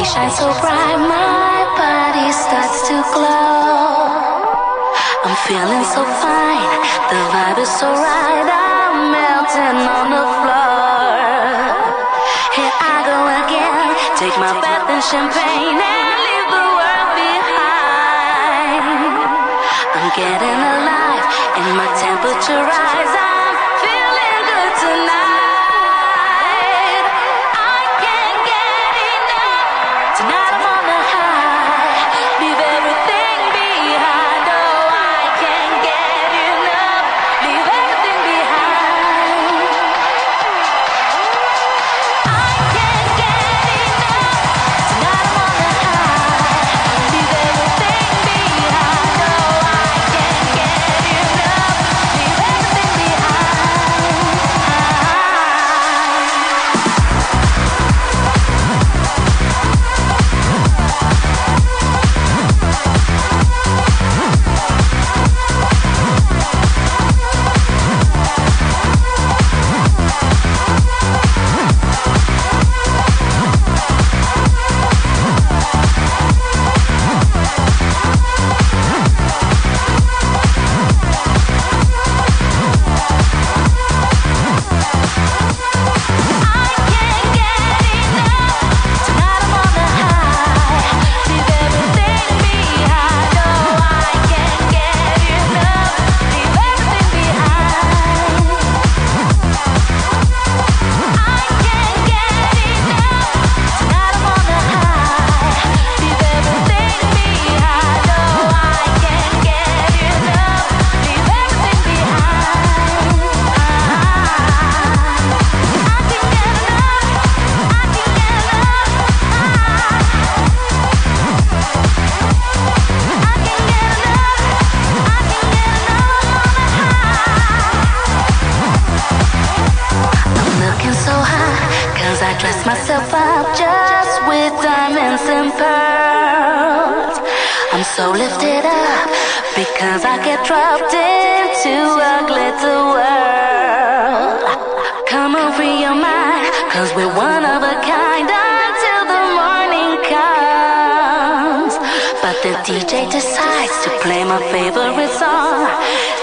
shine so bright, my body starts to glow. I'm feeling so fine, the vibe is so right, I'm melting on the floor. Here I go again, take my bath in champagne and leave the world behind. I'm getting alive and my temperature rise, I'm feeling good tonight. I can't get enough, tonight I'm on the high, leave everything behind. Oh, I can't get enough, leave everything behind. I can't get enough, tonight I'm on the high, leave everything behind. Oh, I can't get enough, leave everything behind. I dress myself up just with diamonds and pearls. I'm so lifted up because I get dropped into a glitter world. Come on, free your mind, cause we're one of a kind until the morning comes. But the DJ decides to play my favorite song.